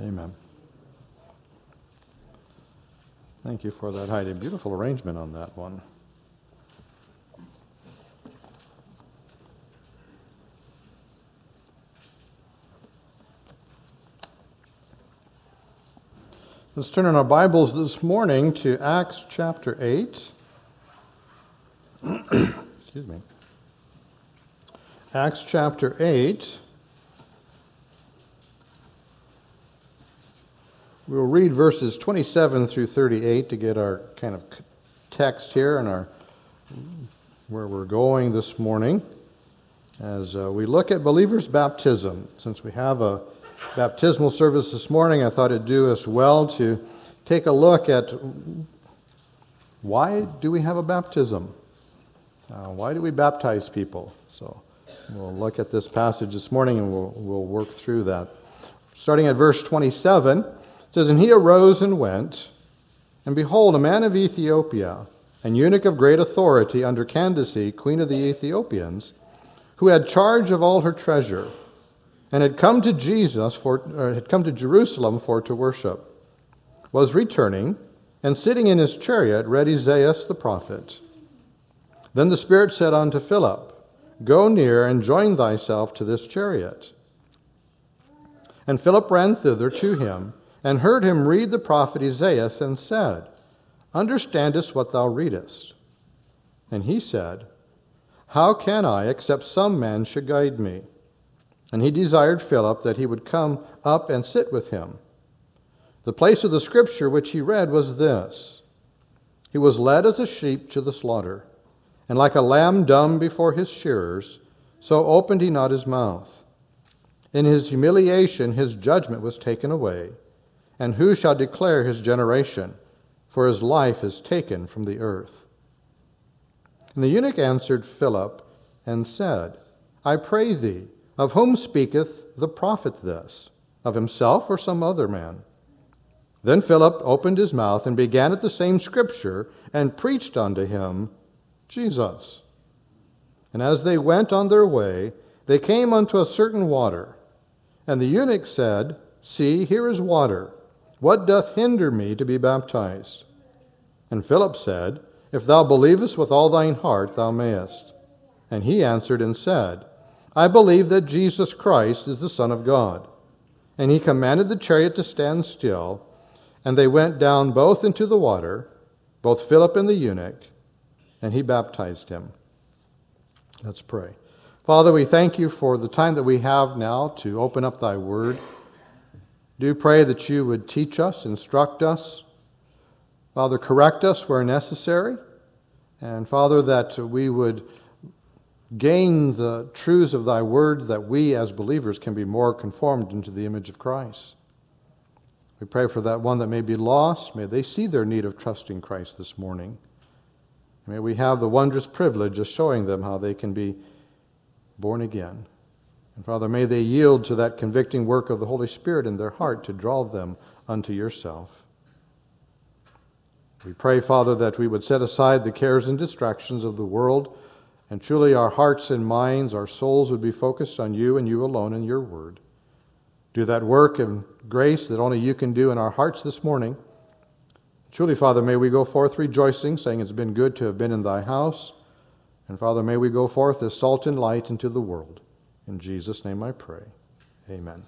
Amen. Thank you for that, Heidi. Beautiful arrangement on that one. Let's turn in our Bibles this morning to Acts chapter 8. Excuse me. Acts chapter 8. We'll read verses 27 through 38 to get our kind of text here and where we're going this morning as we look at believers' baptism. Since we have a baptismal service this morning, I thought it'd do us well to take a look at why do we have a baptism? Why do we baptize people? So we'll look at this passage this morning and we'll work through that. Starting at verse 27, it says, "And he arose and went, and behold, a man of Ethiopia, an eunuch of great authority under Candace, queen of the Ethiopians, who had charge of all her treasure, and had come to Jerusalem for to worship, was returning, and sitting in his chariot read Isaiah the prophet. Then the Spirit said unto Philip, Go near and join thyself to this chariot. And Philip ran thither to him, and heard him read the prophet Isaiah, and said, Understandest what thou readest? And he said, How can I, except some man should guide me? And he desired Philip that he would come up and sit with him. The place of the scripture which he read was this: He was led as a sheep to the slaughter, and like a lamb dumb before his shearers, so opened he not his mouth. In his humiliation his judgment was taken away. And who shall declare his generation? For his life is taken from the earth. And the eunuch answered Philip and said, I pray thee, of whom speaketh the prophet this? Of himself or some other man? Then Philip opened his mouth and began at the same scripture and preached unto him Jesus. And as they went on their way, they came unto a certain water. And the eunuch said, See, here is water. What doth hinder me to be baptized? And Philip said, If thou believest with all thine heart, thou mayest. And he answered and said, I believe that Jesus Christ is the Son of God. And he commanded the chariot to stand still, and they went down both into the water, both Philip and the eunuch, and he baptized him. Let's pray. Father, we thank you for the time that we have now to open up thy word. Do pray that you would teach us, instruct us, Father, correct us where necessary, and Father, that we would gain the truths of thy word, that we as believers can be more conformed into the image of Christ. We pray for that one that may be lost. May they see their need of trusting Christ this morning. May we have the wondrous privilege of showing them how they can be born again. And Father, may they yield to that convicting work of the Holy Spirit in their heart to draw them unto yourself. We pray, Father, that we would set aside the cares and distractions of the world, and truly our hearts and minds, our souls would be focused on you and you alone and your word. Do that work of grace that only you can do in our hearts this morning. Truly, Father, may we go forth rejoicing, saying it's been good to have been in thy house. And Father, may we go forth as salt and light into the world. In Jesus' name I pray. Amen.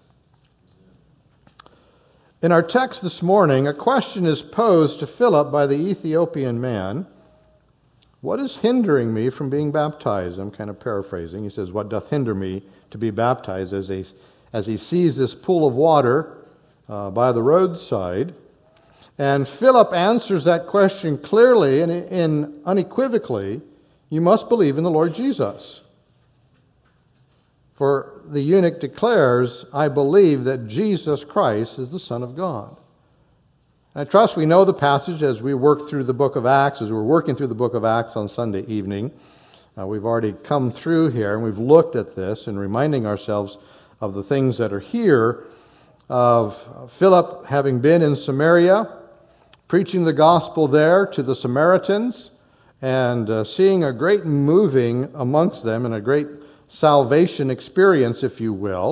In our text this morning, a question is posed to Philip by the Ethiopian man. What is hindering me from being baptized? I'm kind of paraphrasing. He says, what doth hinder me to be baptized? As he sees this pool of water by the roadside. And Philip answers that question clearly and unequivocally. You must believe in the Lord Jesus. For the eunuch declares, I believe that Jesus Christ is the Son of God. And I trust we know the passage as we work through the book of Acts, as we're working through the book of Acts on Sunday evening. We've already come through here and we've looked at this and reminding ourselves of the things that are here, of Philip having been in Samaria, preaching the gospel there to the Samaritans, and seeing a great moving amongst them and a great salvation experience, if you will,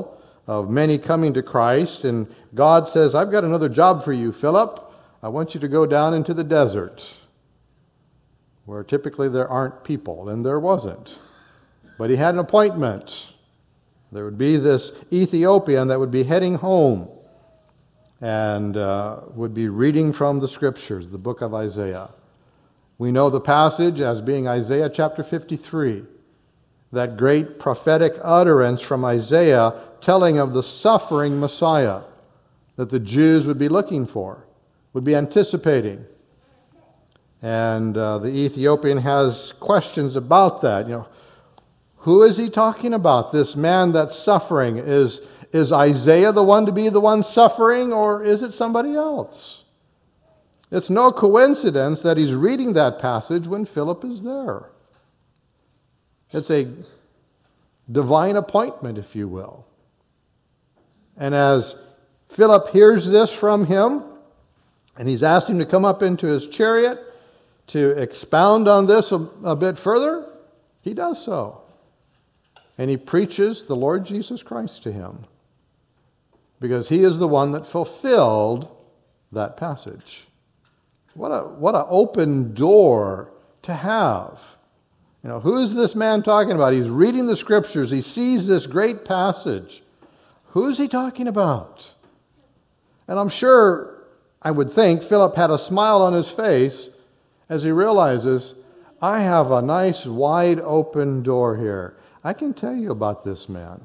of many coming to Christ, and God says, I've got another job for you, Philip. I want you to go down into the desert, where typically there aren't people, and there wasn't. But he had an appointment. There would be this Ethiopian that would be heading home and would be reading from the Scriptures, the book of Isaiah. We know the passage as being Isaiah chapter 53, that great prophetic utterance from Isaiah telling of the suffering Messiah that the Jews would be looking for, would be anticipating. And the Ethiopian has questions about that. Who is he talking about? This man that's suffering. Is Isaiah the one to be the one suffering, or is it somebody else? It's no coincidence that he's reading that passage when Philip is there. It's a divine appointment, if you will. And as Philip hears this from him, and he's asked him to come up into his chariot to expound on this a bit further, he does so. And he preaches the Lord Jesus Christ to him, because he is the one that fulfilled that passage. What an open door to have. Who is this man talking about? He's reading the Scriptures. He sees this great passage. Who is he talking about? And I'm sure, I would think, Philip had a smile on his face as he realizes, I have a nice wide open door here. I can tell you about this man.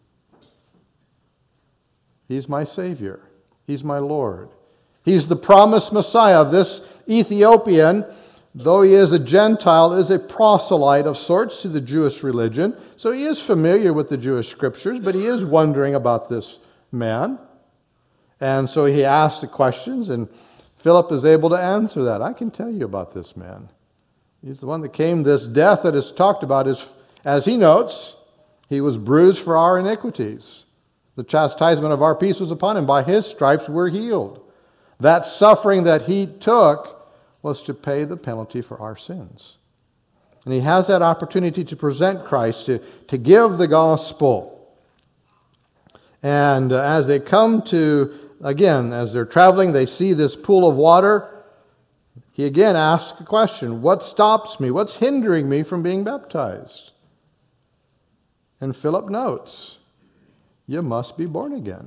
He's my Savior. He's my Lord. He's the promised Messiah. This Ethiopian, though he is a Gentile, is a proselyte of sorts to the Jewish religion. So he is familiar with the Jewish Scriptures, but he is wondering about this man. And so he asks the questions, and Philip is able to answer that. I can tell you about this man. He's the one that came. This death that is talked about is, as he notes, he was bruised for our iniquities. The chastisement of our peace was upon him. By his stripes we're healed. That suffering that he took was to pay the penalty for our sins. And he has that opportunity to present Christ, to give the gospel. And as they come to, again, as they're traveling, they see this pool of water. He again asks a question, what stops me? What's hindering me from being baptized? And Philip notes, you must be born again.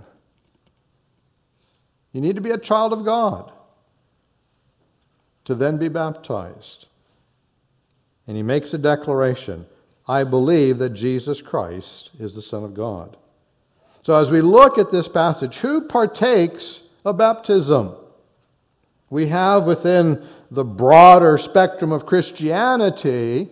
You need to be a child of God to then be baptized. And he makes a declaration, I believe that Jesus Christ is the Son of God. So as we look at this passage, who partakes of baptism? We have within the broader spectrum of Christianity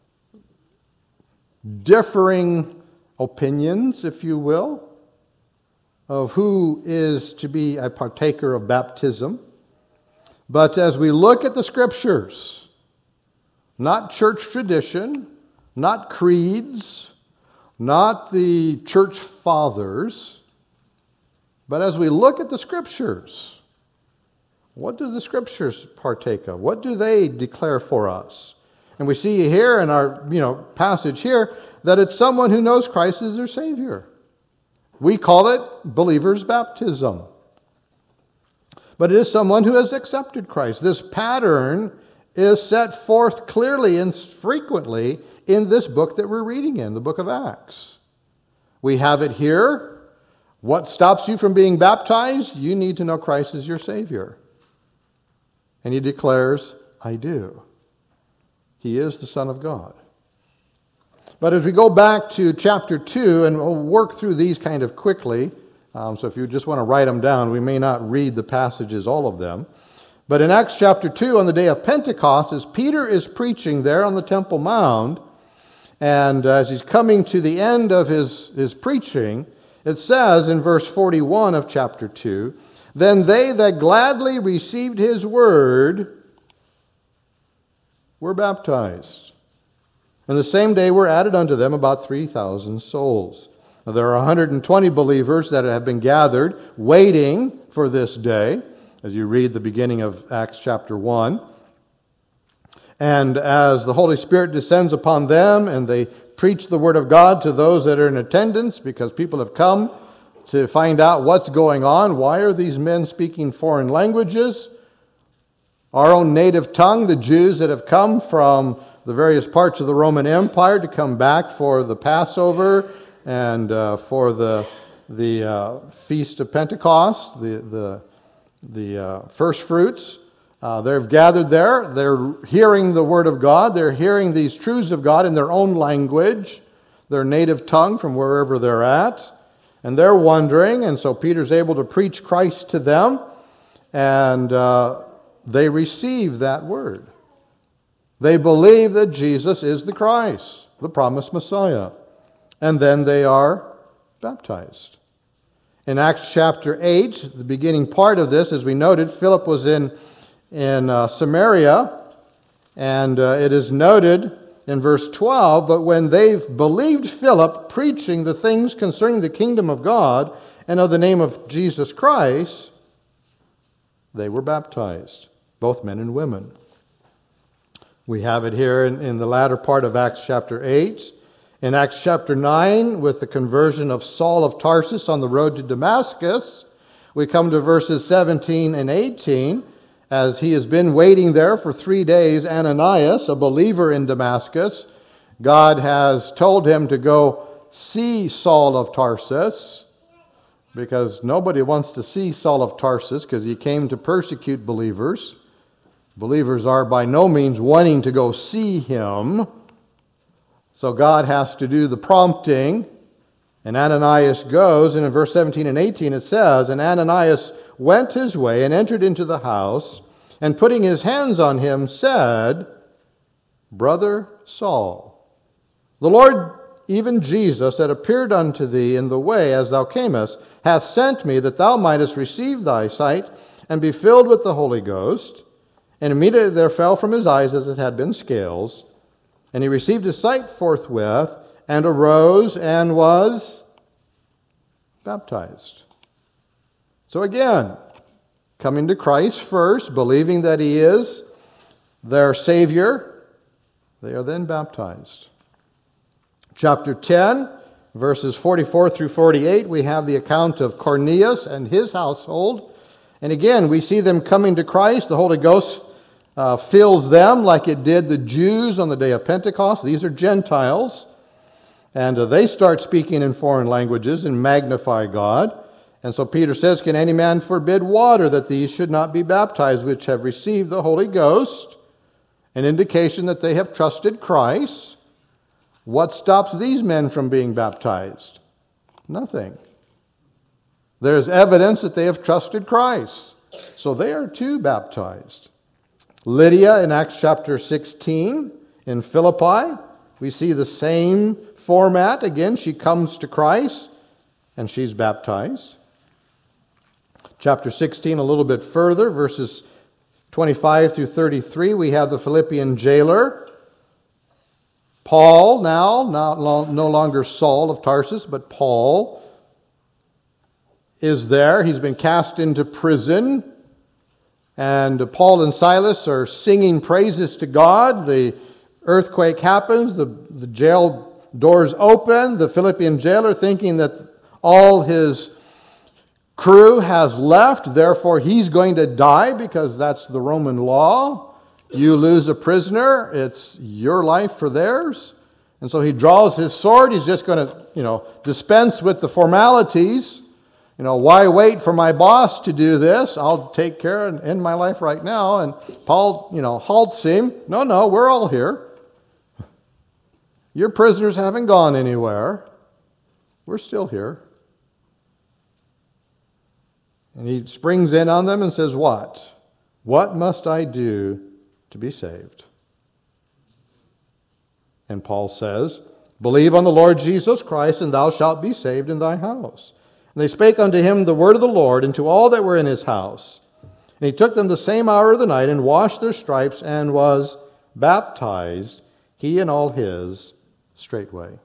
differing opinions, if you will, of who is to be a partaker of baptism. But as we look at the Scriptures, not church tradition, not creeds, not the church fathers, but as we look at the Scriptures, what do the Scriptures partake of? What do they declare for us? And we see here in our passage here that it's someone who knows Christ as their Savior. We call it believer's baptism. But it is someone who has accepted Christ. This pattern is set forth clearly and frequently in this book that we're reading in, the book of Acts. We have it here. What stops you from being baptized? You need to know Christ as your Savior. And he declares, I do. He is the Son of God. But as we go back to chapter 2, and we'll work through these kind of quickly, so if you just want to write them down, we may not read the passages, all of them. But in Acts chapter 2, on the day of Pentecost, as Peter is preaching there on the Temple Mount, and as he's coming to the end of his preaching, it says in verse 41 of chapter 2, Then they that gladly received his word were baptized. And the same day were added unto them about 3,000 souls. Now, there are 120 believers that have been gathered, waiting for this day, as you read the beginning of Acts chapter 1. And as the Holy Spirit descends upon them, and they preach the Word of God to those that are in attendance, because people have come to find out what's going on. Why are these men speaking foreign languages? Our own native tongue, the Jews that have come from the various parts of the Roman Empire to come back for the Passover and for the Feast of Pentecost, the first fruits. They've gathered there. They're hearing the Word of God. They're hearing these truths of God in their own language, their native tongue from wherever they're at. And they're wondering, and so Peter's able to preach Christ to them, and they receive that Word. They believe that Jesus is the Christ, the promised Messiah. And then they are baptized. In Acts chapter 8, the beginning part of this, as we noted, Philip was in Samaria, and it is noted in verse 12, but when they believed Philip preaching the things concerning the kingdom of God and of the name of Jesus Christ, they were baptized, both men and women. We have it here in the latter part of Acts chapter 8. In Acts chapter 9, with the conversion of Saul of Tarsus on the road to Damascus, we come to verses 17 and 18. As he has been waiting there for 3 days, Ananias, a believer in Damascus, God has told him to go see Saul of Tarsus, because nobody wants to see Saul of Tarsus because he came to persecute believers. Believers are by no means wanting to go see him. So God has to do the prompting, and Ananias goes, and in verse 17 and 18 it says, "And Ananias went his way and entered into the house, and putting his hands on him said, 'Brother Saul, the Lord, even Jesus, that appeared unto thee in the way as thou camest, hath sent me that thou mightest receive thy sight and be filled with the Holy Ghost.' And immediately there fell from his eyes as it had been scales, and he received his sight forthwith, and arose and was baptized." So again, coming to Christ first, believing that he is their Savior, they are then baptized. Chapter 10, verses 44 through 48, we have the account of Cornelius and his household. And again, we see them coming to Christ. The Holy Ghost fills them like it did the Jews on the day of Pentecost. These are Gentiles. And they start speaking in foreign languages and magnify God. And so Peter says, "Can any man forbid water that these should not be baptized, which have received the Holy Ghost?" An indication that they have trusted Christ. What stops these men from being baptized? Nothing. There's evidence that they have trusted Christ. So they are too baptized. Lydia in Acts chapter 16 in Philippi, we see the same format. Again, she comes to Christ and she's baptized. Chapter 16, a little bit further, verses 25 through 33, we have the Philippian jailer. Paul now, no longer Saul of Tarsus, but Paul is there. He's been cast into prison. And Paul and Silas are singing praises to God. The earthquake happens. The jail doors open. The Philippian jailer, thinking that all his crew has left, therefore he's going to die because that's the Roman law. You lose a prisoner, it's your life for theirs. And so he draws his sword. He's just going to, dispense with the formalities. Why wait for my boss to do this? I'll take care and end my life right now. And Paul, halts him. No, we're all here. Your prisoners haven't gone anywhere. We're still here. And he springs in on them and says, "What? What must I do to be saved?" And Paul says, "Believe on the Lord Jesus Christ, and thou shalt be saved in thy house." And they spake unto him the word of the Lord, and to all that were in his house. And he took them the same hour of the night, and washed their stripes, and was baptized, he and all his, straightway.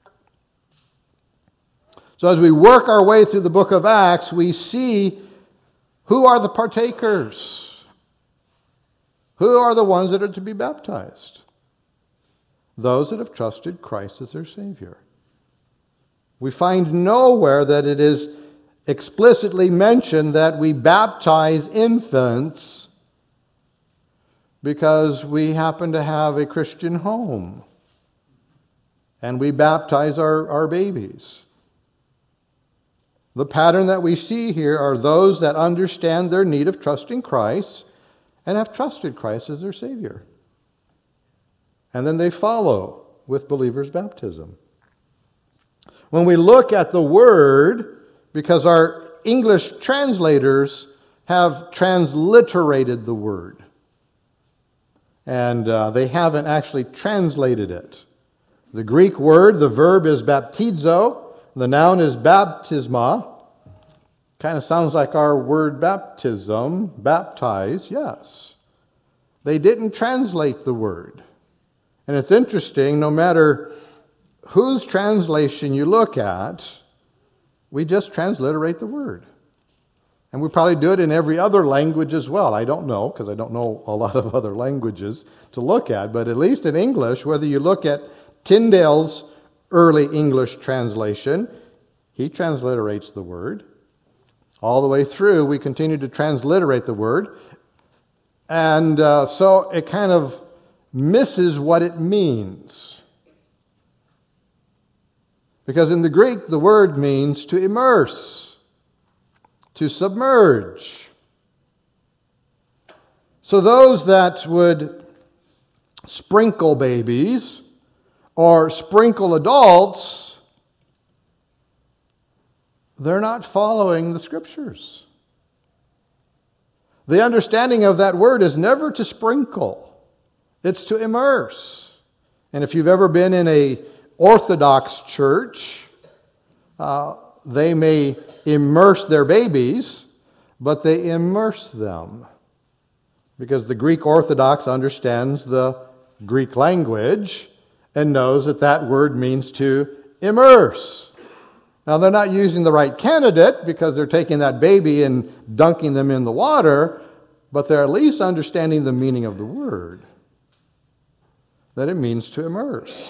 So as we work our way through the book of Acts, we see who are the partakers. Who are the ones that are to be baptized? Those that have trusted Christ as their Savior. We find nowhere that it is explicitly mention that we baptize infants because we happen to have a Christian home. And we baptize our babies. The pattern that we see here are those that understand their need of trusting Christ and have trusted Christ as their Savior. And then they follow with believers' baptism. When we look at the word, because our English translators have transliterated the word, and they haven't actually translated it. The Greek word, the verb is baptizo, the noun is baptisma. Kind of sounds like our word baptism, baptize, yes. They didn't translate the word. And it's interesting, no matter whose translation you look at, we just transliterate the word. And we probably do it in every other language as well. I don't know, because I don't know a lot of other languages to look at. But at least in English, whether you look at Tyndale's early English translation, he transliterates the word. All the way through, we continue to transliterate the word. And so it kind of misses what it means. Because in the Greek, the word means to immerse, to submerge. So those that would sprinkle babies or sprinkle adults, they're not following the Scriptures. The understanding of that word is never to sprinkle. It's to immerse. And if you've ever been in an Orthodox church, they may immerse their babies, but they immerse them. Because the Greek Orthodox understands the Greek language and knows that that word means to immerse. Now, they're not using the right candidate because they're taking that baby and dunking them in the water, but they're at least understanding the meaning of the word, that it means to immerse.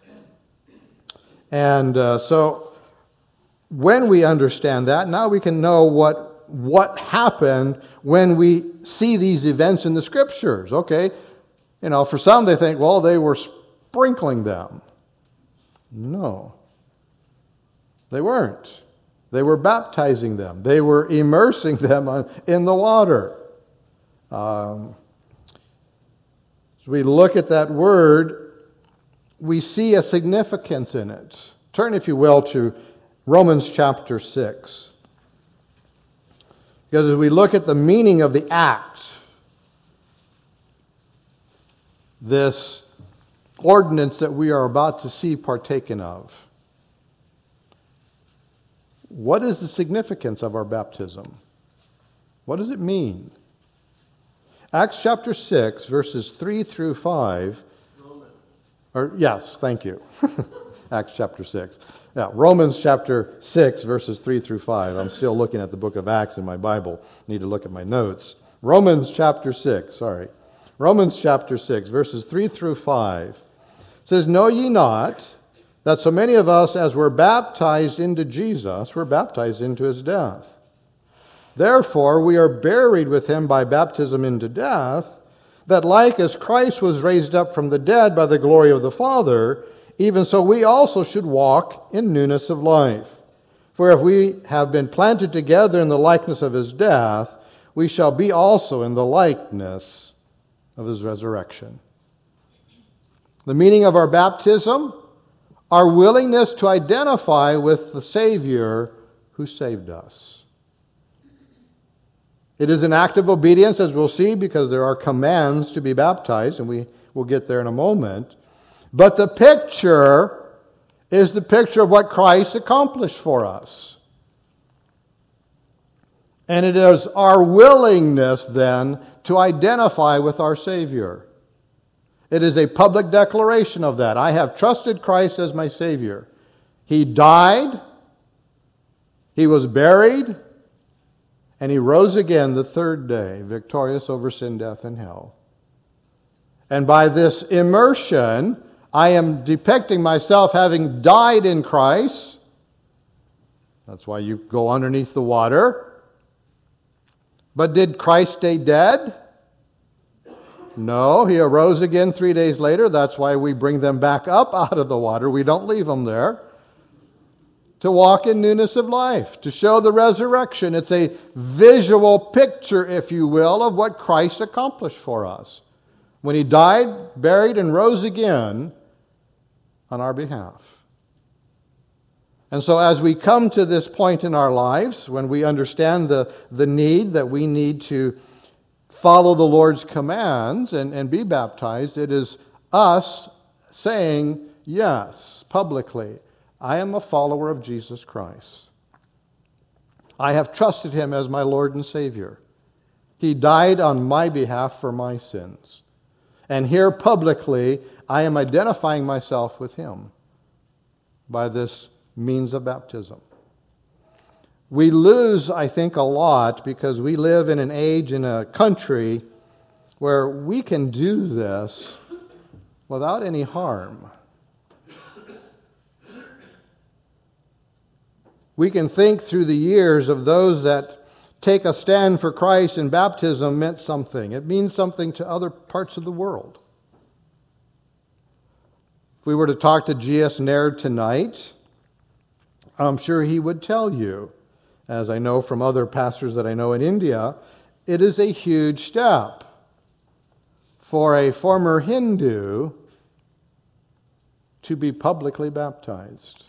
And so when we understand that, now we can know what happened when we see these events in the Scriptures. Okay, for some they think, well, they were sprinkling them. No. They weren't. They were baptizing them. They were immersing them in the water. As we look at that word, we see a significance in it. Turn, if you will, to Romans chapter 6. Because as we look at the meaning of the act, this ordinance that we are about to see partaken of, what is the significance of our baptism? What does it mean? Acts chapter 6, verses 3 through 5. Yes, thank you. Acts chapter 6. Yeah, Romans chapter 6, verses 3 through 5. I'm still looking at the book of Acts in my Bible. Need to look at my notes. Romans chapter 6, Romans chapter 6, verses 3 through 5. Says, "Know ye not that so many of us as were baptized into Jesus, were baptized into his death? Therefore we are buried with him by baptism into death, that like as Christ was raised up from the dead by the glory of the Father, even so we also should walk in newness of life. For if we have been planted together in the likeness of his death, we shall be also in the likeness of his resurrection." The meaning of our baptism, our willingness to identify with the Savior who saved us. It is an act of obedience, as we'll see, because there are commands to be baptized, and we will get there in a moment. But the picture is the picture of what Christ accomplished for us. And it is our willingness then to identify with our Savior. It is a public declaration of that. I have trusted Christ as my Savior. He died, he was buried, and he rose again the third day, victorious over sin, death, and hell. And by this immersion, I am depicting myself having died in Christ, That's why you go underneath the water. But did Christ stay dead? No, he arose again 3 days later. That's why we bring them back up out of the water. We don't leave them there. To walk in newness of life, to show the resurrection. It's a visual picture, if you will, of what Christ accomplished for us when he died, buried, and rose again on our behalf. And so as we come to this point in our lives, when we understand the need that we need to follow the Lord's commands and be baptized, it is us saying yes, publicly, I am a follower of Jesus Christ. I have trusted him as my Lord and Savior. He died on my behalf for my sins. And here publicly, I am identifying myself with him by this means of baptism. We lose, I think, a lot because we live in an age, in a country where we can do this without any harm. We can think through the years of those that take a stand for Christ and baptism meant something. It means something to other parts of the world. If we were to talk to G.S. Naird tonight, I'm sure he would tell you, as I know from other pastors that I know in India, it is a huge step for a former Hindu to be publicly baptized.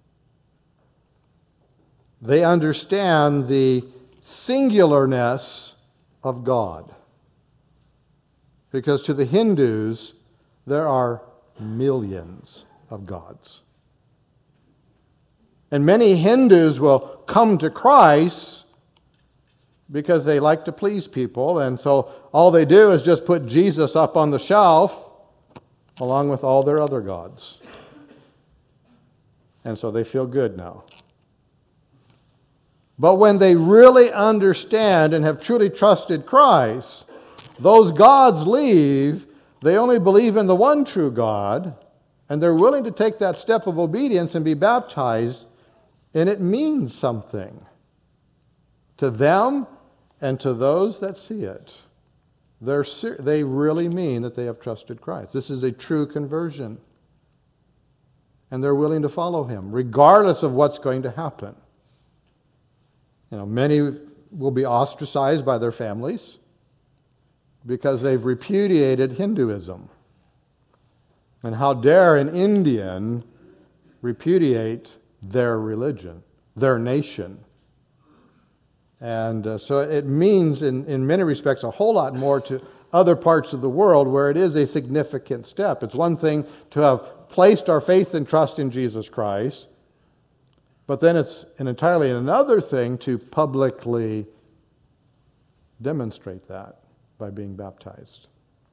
They understand the singularness of God. Because to the Hindus, there are millions of gods. And many Hindus will come to Christ because they like to please people. And so all they do is just put Jesus up on the shelf along with all their other gods. And so they feel good now. But when they really understand and have truly trusted Christ, those gods leave. They only believe in the one true God, and they're willing to take that step of obedience and be baptized, and it means something to them and to those that see it. They really mean that they have trusted Christ. This is a true conversion. And they're willing to follow him, regardless of what's going to happen. Many will be ostracized by their families because they've repudiated Hinduism. And how dare an Indian repudiate their religion, their nation? And so it means, in many respects, a whole lot more to other parts of the world where it is a significant step. It's one thing to have placed our faith and trust in Jesus Christ, but then it's entirely another thing to publicly demonstrate that by being baptized.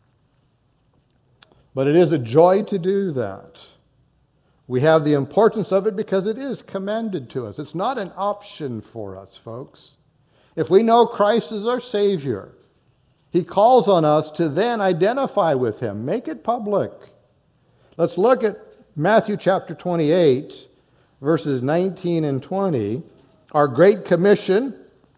But it is a joy to do that. We have the importance of it because it is commanded to us. It's not an option for us, folks. If we know Christ is our Savior, he calls on us to then identify with him. Make it public. Let's look at Matthew chapter 28, verses 19 and 20, our Great Commission.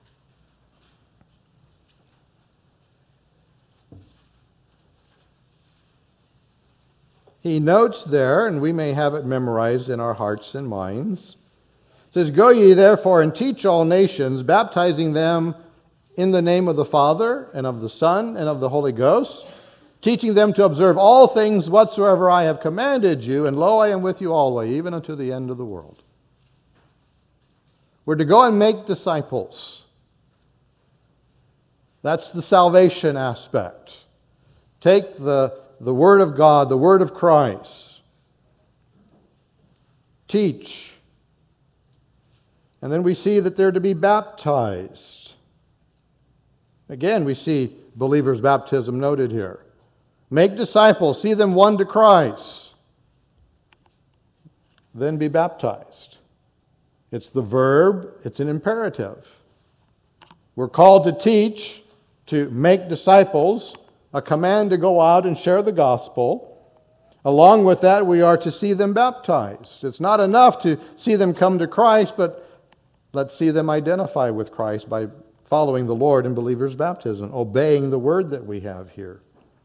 He notes there, and we may have it memorized in our hearts and minds, it says, "Go ye therefore and teach all nations, baptizing them in the name of the Father, and of the Son, and of the Holy Ghost, teaching them to observe all things whatsoever I have commanded you, and lo, I am with you always, even unto the end of the world." We're to go and make disciples. That's the salvation aspect. Take the Word of God, the Word of Christ. Teach. And then we see that they're to be baptized. Again, we see believers' baptism noted here. Make disciples, see them won to Christ. Then be baptized. It's the verb, it's an imperative. We're called to teach, to make disciples, a command to go out and share the gospel. Along with that, we are to see them baptized. It's not enough to see them come to Christ, but Let's see them identify with Christ by following the Lord in believers' baptism, obeying the word that we have here.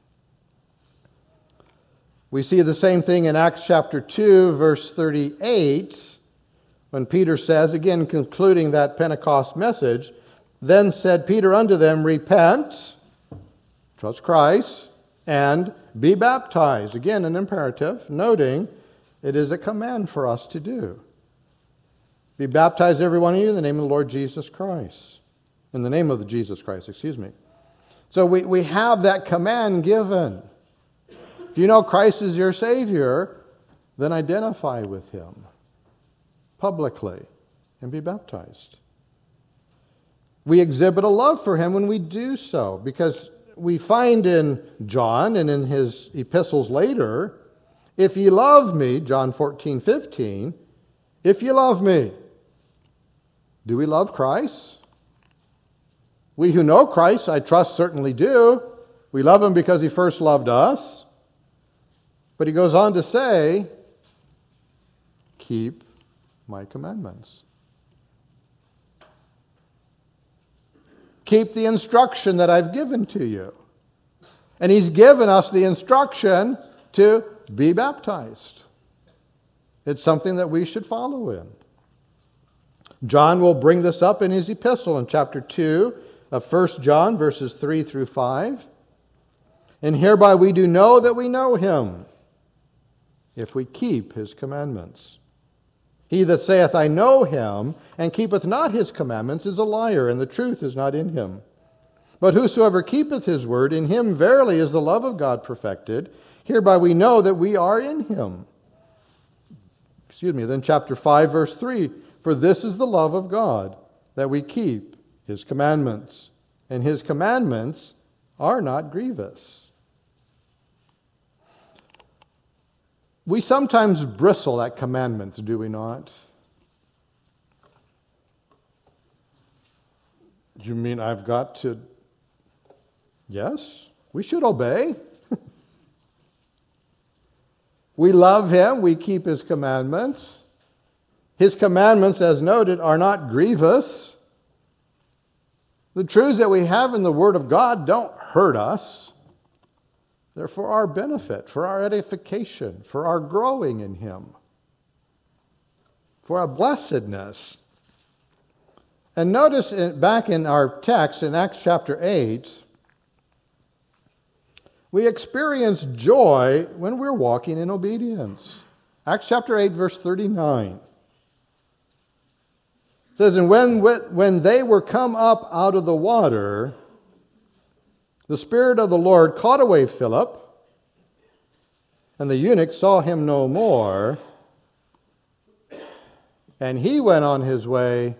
We see the same thing in Acts chapter 2, verse 38, when Peter says, again concluding that Pentecost message, "Then said Peter unto them, Repent," trust Christ, "and be baptized." Again, an imperative, noting it is a command for us to do. Be baptized, every one of you, in the name of the Lord Jesus Christ. In the name of Jesus Christ, excuse me. So we have that command given. If you know Christ is your Savior, then identify with Him publicly and be baptized. We exhibit a love for Him when we do so, because we find in John and in his epistles later, if ye love me, John 14:15, if ye love me, do we love Christ? We who know Christ, I trust, certainly do. We love Him because He first loved us. But He goes on to say, keep my commandments. Keep the instruction that I've given to you. And He's given us the instruction to be baptized. It's something that we should follow in. John will bring this up in his epistle in chapter 2 of 1 John, verses 3 through 5. "And hereby we do know that we know Him, if we keep His commandments. He that saith, I know Him, and keepeth not His commandments, is a liar, and the truth is not in him. But whosoever keepeth His word, in him verily is the love of God perfected. Hereby we know that we are in Him." Then chapter 5, verse 3, "For this is the love of God, that we keep His commandments, and His commandments are not grievous." We sometimes bristle at commandments, do we not? You mean I've got to? Yes, we should obey. We love Him, we keep His commandments. His commandments, as noted, are not grievous. The truths that we have in the Word of God don't hurt us. They're for our benefit, for our edification, for our growing in Him, for our blessedness. And notice back in our text in Acts chapter 8, we experience joy when we're walking in obedience. Acts chapter 8, verse 39. It says, "And when they were come up out of the water, the Spirit of the Lord caught away Philip, and the eunuch saw him no more, and he went on his way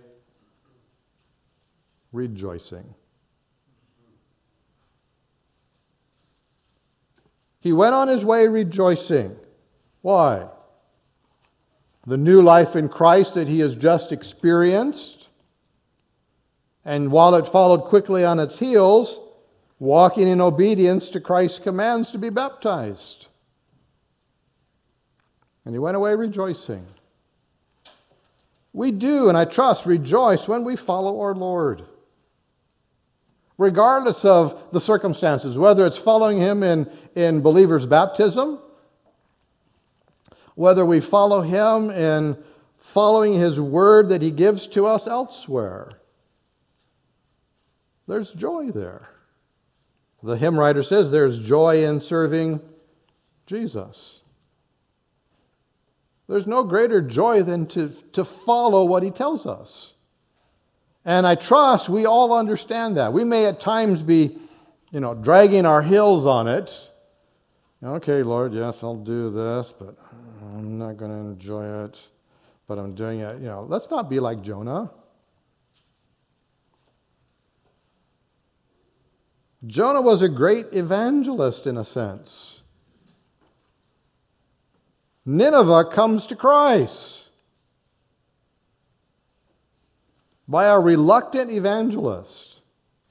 rejoicing." He went on his way rejoicing. Why? The new life in Christ that he has just experienced, and while it followed quickly on its heels, walking in obedience to Christ's commands to be baptized. And he went away rejoicing. We do, and I trust, rejoice when we follow our Lord. Regardless of the circumstances, whether it's following Him in believers' baptism, whether we follow Him in following His word that He gives to us elsewhere. There's joy there. The hymn writer says there's joy in serving Jesus. There's no greater joy than to follow what He tells us. And I trust we all understand that. We may at times be, dragging our heels on it. Okay, Lord, yes, I'll do this, but I'm not going to enjoy it, but I'm doing it. Let's not be like Jonah. Jonah was a great evangelist in a sense. Nineveh comes to Christ by a reluctant evangelist.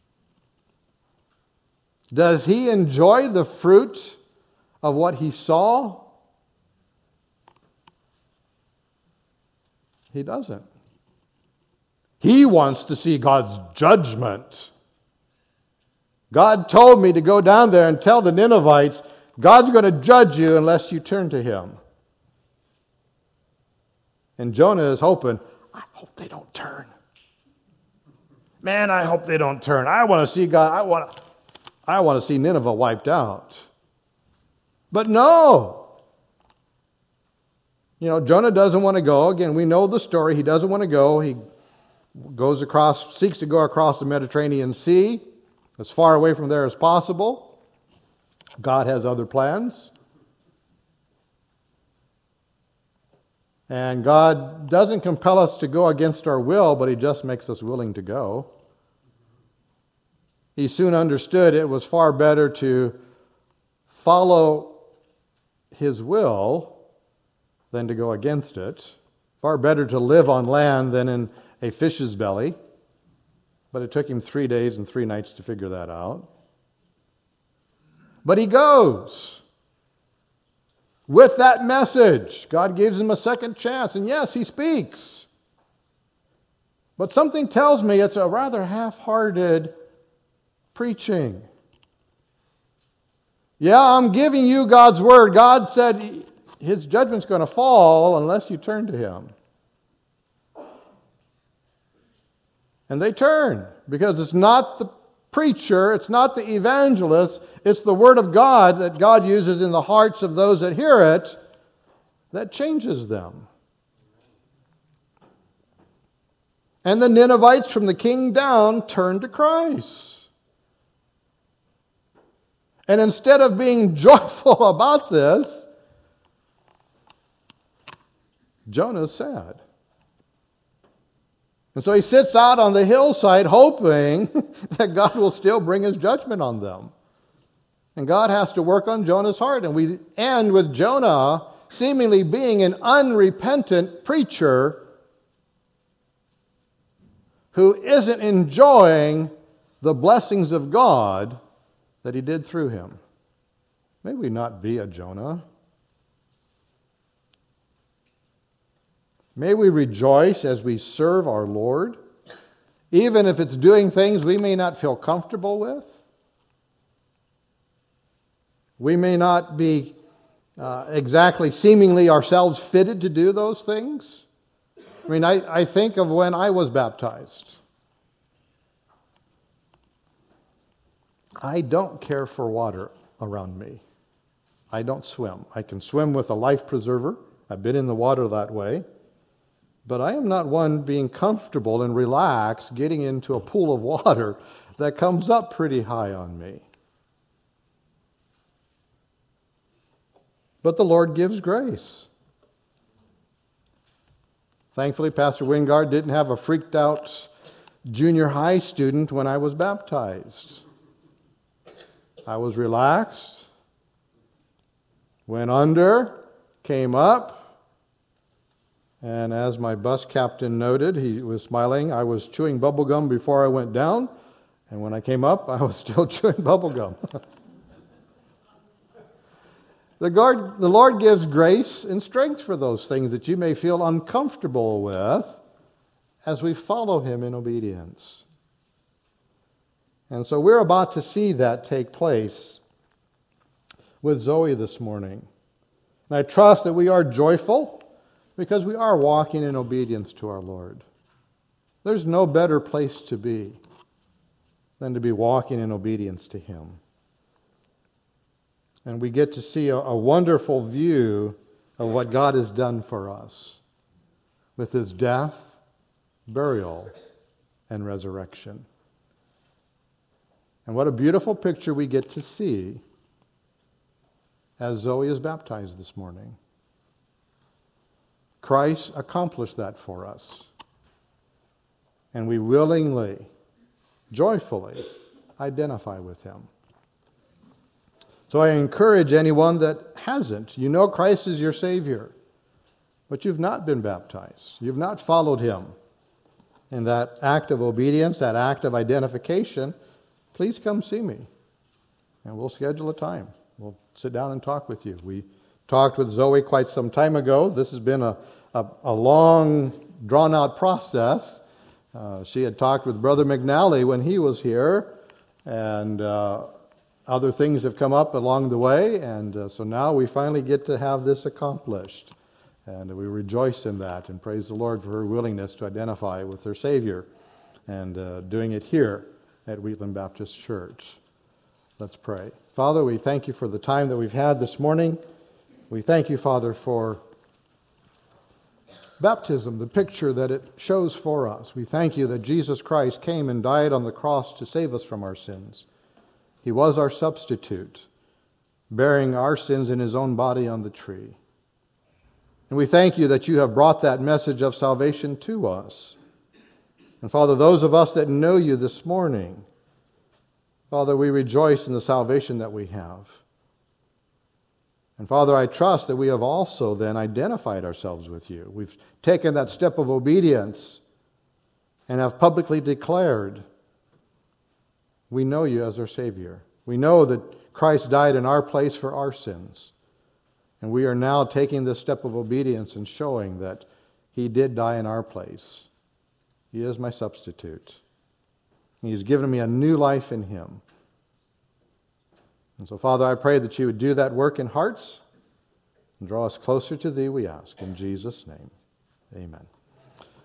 Does he enjoy the fruit of what he saw? He doesn't. He wants to see God's judgment. God told me to go down there and tell the Ninevites, God's going to judge you unless you turn to Him. And Jonah is hoping, I hope they don't turn. Man, I hope they don't turn. I want to see God. I want to see Nineveh wiped out. But no. Jonah doesn't want to go. Again, we know the story. He doesn't want to go. He seeks to go across the Mediterranean Sea, as far away from there as possible. God has other plans. And God doesn't compel us to go against our will, but He just makes us willing to go. He soon understood it was far better to follow His will than to go against it. Far better to live on land than in a fish's belly. But it took him 3 days and 3 nights to figure that out. But he goes with that message. God gives him a second chance. And yes, he speaks. But something tells me it's a rather half-hearted preaching. Yeah, I'm giving you God's word. God said His judgment's going to fall unless you turn to Him. And they turn, because it's not the preacher, it's not the evangelist, it's the Word of God that God uses in the hearts of those that hear it that changes them. And the Ninevites from the king down turned to Christ. And instead of being joyful about this, Jonah's sad. And so he sits out on the hillside hoping that God will still bring His judgment on them. And God has to work on Jonah's heart. And we end with Jonah seemingly being an unrepentant preacher who isn't enjoying the blessings of God that He did through him. May we not be a Jonah. May we rejoice as we serve our Lord, even if it's doing things we may not feel comfortable with. We may not be exactly seemingly ourselves fitted to do those things. I mean, I think of when I was baptized. I don't care for water around me. I don't swim. I can swim with a life preserver. I've been in the water that way. But I am not one being comfortable and relaxed getting into a pool of water that comes up pretty high on me. But the Lord gives grace. Thankfully, Pastor Wingard didn't have a freaked out junior high student when I was baptized. I was relaxed, went under, came up, and as my bus captain noted, he was smiling, I was chewing bubble gum before I went down, and when I came up, I was still chewing bubble gum. The Lord gives grace and strength for those things that you may feel uncomfortable with as we follow Him in obedience. And so we're about to see that take place with Zoe this morning. And I trust that we are joyful because we are walking in obedience to our Lord. There's no better place to be than to be walking in obedience to Him. And we get to see a wonderful view of what God has done for us with His death, burial, and resurrection. And what a beautiful picture we get to see as Zoe is baptized this morning. Christ accomplished that for us. And we willingly, joyfully identify with Him. So I encourage anyone that hasn't. You know Christ is your Savior, but you've not been baptized. You've not followed Him in that act of obedience, that act of identification. Please come see me, and we'll schedule a time. We'll sit down and talk with you. We talked with Zoe quite some time ago. This has been a long, drawn-out process, She had talked with Brother McNally when he was here, and other things have come up along the way, and so now we finally get to have this accomplished. And we rejoice in that and praise the Lord for her willingness to identify with her Savior and doing it here at Wheatland Baptist Church. Let's pray. Father, we thank you for the time that we've had this morning. We thank you, Father, for baptism, the picture that it shows for us. We thank you that Jesus Christ came and died on the cross to save us from our sins. He was our substitute, bearing our sins in his own body on the tree. And we thank you that you have brought that message of salvation to us. And Father, those of us that know you this morning, Father, we rejoice in the salvation that we have. And Father, I trust that we have also then identified ourselves with you. We've taken that step of obedience and have publicly declared we know you as our Savior. We know that Christ died in our place for our sins. And we are now taking this step of obedience and showing that he did die in our place. He is my substitute. He's given me a new life in him. And so, Father, I pray that you would do that work in hearts and draw us closer to thee, we ask. In Jesus' name, amen.